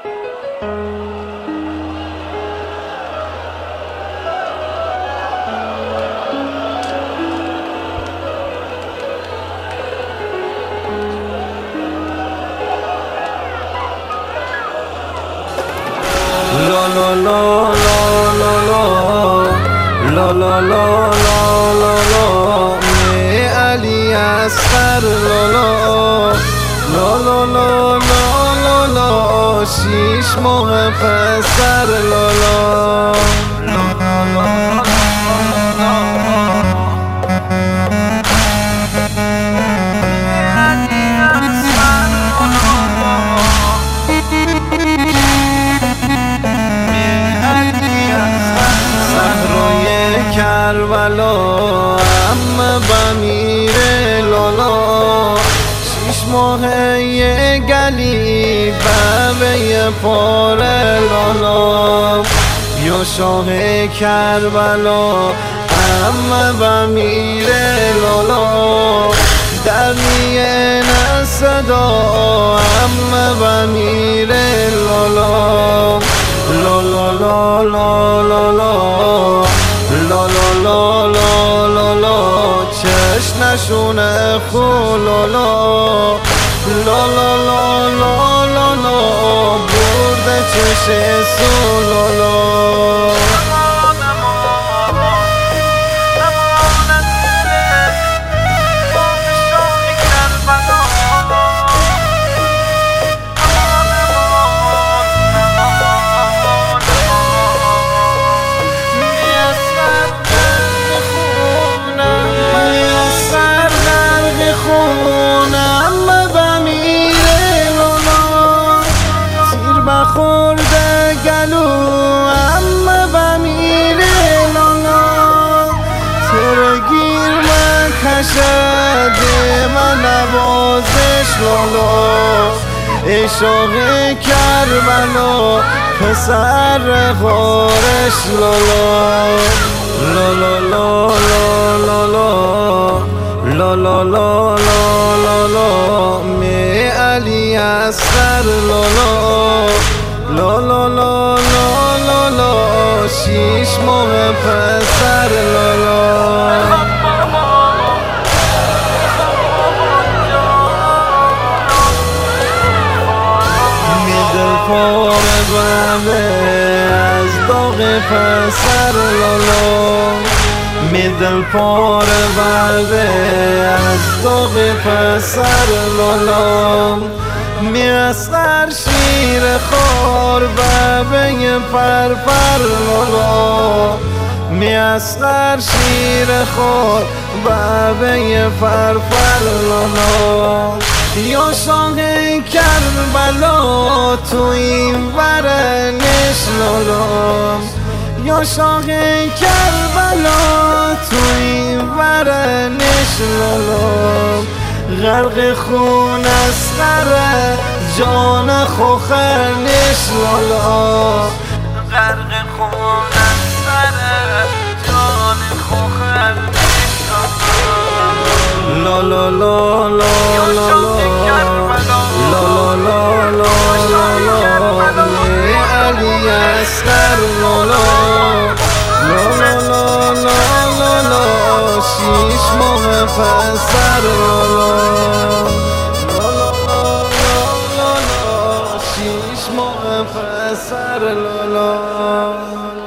La la la la la la la la la la la می علی اصغر لا لا لا لا لا لا شیش ماه پسر لا لا کربلا ام بمیر لالا شیش ماه یه گلی ببه یه پاره لالا یا شاه کربلا ام بمیر لالا در نیه صدا ام بمیر لالا لالا لالا لالا لا لا لا لا لا لا چشمشونه خولالا لا لا لا لا لا لا برده چش سولالا خورده گلو ام بمیر لالا ترگیر من کشده من نوازش لالا ای شاق کربلا پسر غارش لالا لالا لالا لالا لالا لالا لالا می علی اصغر لالا لا لا لا لا لا لا شیش ماه پسر لالا می دل پاره بنده از داغ پسر لالا می دل پاره بنده از داغ پسر لالا می اصغر شیر خور ببه پرپر لالا می اصغر شیر خور ببه پرپر لالا یا شاه کربلا تو این ورنش لالا یا شاه کربلا تو این ورنش لالا غرق خون اصغر جان خوخرنش لالا غرق خون اصغر جان خوخرنش لالا لا لا لا لا لا لا لا علی اصغر لالا لا لا لا لا شیش ماه پسر لالا شیش ماه پسر لالا